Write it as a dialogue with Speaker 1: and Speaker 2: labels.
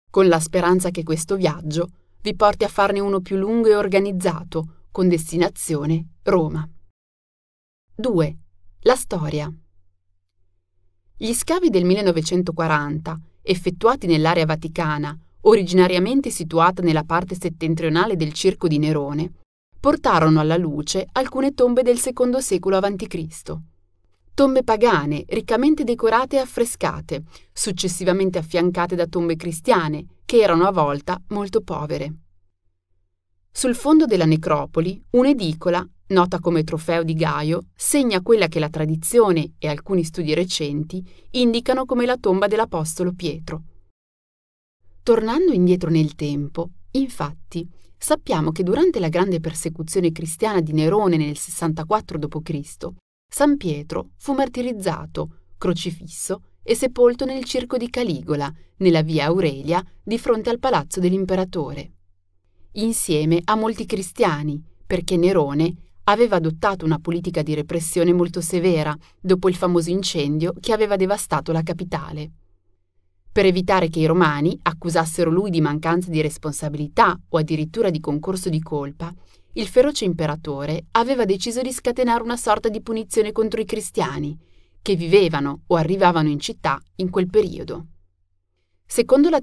Speaker 1: con la speranza che questo viaggio vi porti a farne uno più lungo e organizzato, con destinazione Roma. 2. La storia. Gli scavi del 1940, effettuati nell'area vaticana, originariamente situata nella parte settentrionale del Circo di Nerone, portarono alla luce alcune tombe del secondo secolo a.C. Tombe pagane, riccamente decorate e affrescate, successivamente affiancate da tombe cristiane, che erano a volta molto povere. Sul fondo della necropoli, un'edicola, nota come Trofeo di Gaio, segna quella che la tradizione e alcuni studi recenti indicano come la tomba dell'Apostolo Pietro. Tornando indietro nel tempo, infatti, sappiamo che durante la grande persecuzione cristiana di Nerone nel 64 d.C., San Pietro fu martirizzato, crocifisso e sepolto nel circo di Caligola, nella via Aurelia, di fronte al palazzo dell'imperatore. Insieme a molti cristiani, perché Nerone aveva adottato una politica di repressione molto severa dopo il famoso incendio che aveva devastato la capitale. Per evitare che i romani accusassero lui di mancanza di responsabilità o addirittura di concorso di colpa, il feroce imperatore aveva deciso di scatenare una sorta di punizione contro i cristiani che vivevano o arrivavano in città in quel periodo. Secondo la